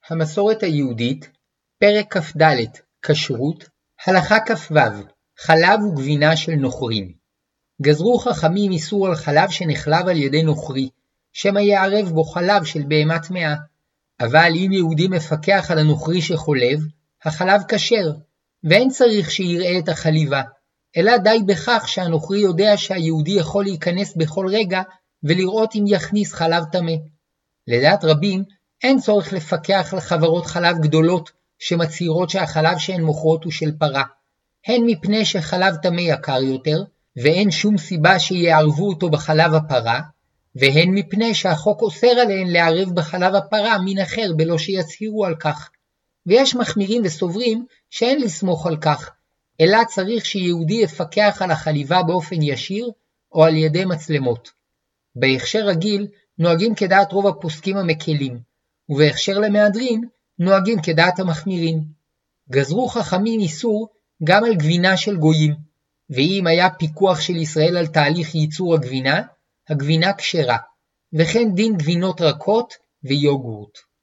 המסורת היהודית, פרק כ"ד, כשרות, הלכה כ"ו, חלב וגבינה של נוכרים. גזרו חכמים איסור על חלב שנחלב על ידי נוכרי, שמא יערב בו חלב של בהמה טמאה. אבל אם יהודי מפקח על הנוכרי שחולב, החלב כשר, ואין צריך שיראה את החליבה, אלא די בכך שהנוכרי יודע שהיהודי יכול להיכנס בכל רגע ולראות אם יכניס חלב טמא. לדעת רבים, אין צורך לפקח על חברות חלב גדולות שמצהירות שהחלב שהן מוכרות הוא של פרה, הן מפני שחלב טמא יקר יותר, ואין שום סיבה שיערבו אותו בחלב הפרה, והן מפני שהחוק אוסר עליהן לערב בחלב הפרה מין אחר בלא שיצהירו על כך. ויש מחמירים וסוברים שאין לסמוך על כך, אלא צריך שיהודי יפקח על החליבה באופן ישיר או על ידי מצלמות. בהכשר רגיל נוהגים כדעת רוב הפוסקים המקלים, ובהכשר למהדרין נוהגים כדעת המחמירים. גזרו חכמים איסור גם על גבינה של גויים, ואם היה פיקוח של ישראל על תהליך ייצור הגבינה, הגבינה כשרה, וכן דין גבינות רכות ויוגורט.